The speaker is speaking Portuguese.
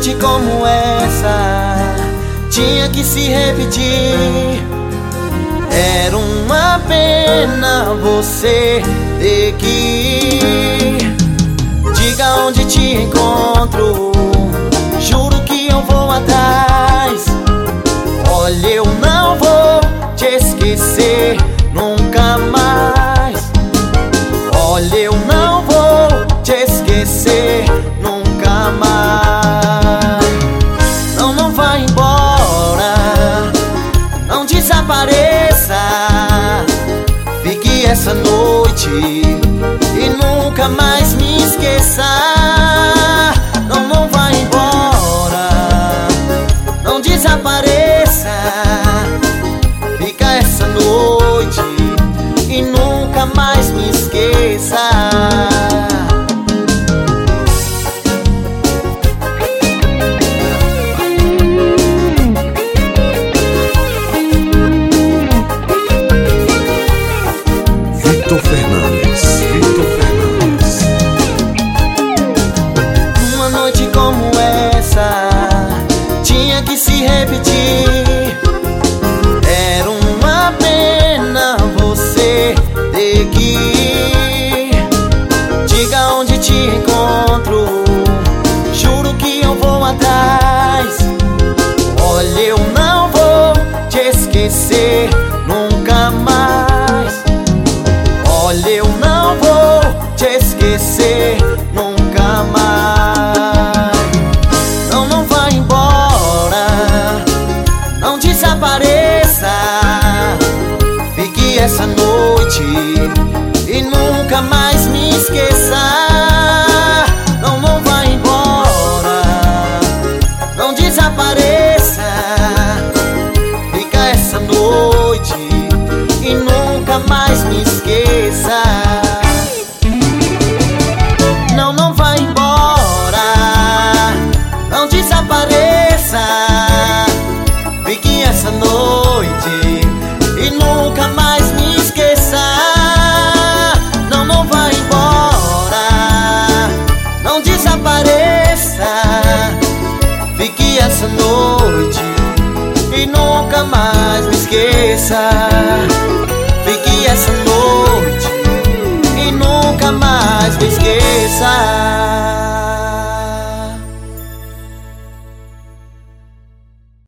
noite como essa tinha que se repetir. Era uma pena você ter que ir. Diga onde te encontro, juro que eu vou atrás. Olha, eu não vou te esquecer nunca mais. Olha, eu não vou te esquecer nunca mais. Não, não vá embora, não desapareça. Fique essa noite e nunca mais me esqueça. Não, não vá embora, não desapareça. Fica essa noite e nunca mais me esqueça. Victor Fernandes. Uma noite como essa tinha que se repetir. Era uma pena você ter que ir. Diga onde te encontro, juro que eu vou atrás. Olha, eu não vou te esquecer nunca mais. Olha, eu não vou te esquecer nunca mais. Não, não vá embora, não desapareça. Fique essa noite e nunca mais me esqueça. Não, não vá embora, não desapareça.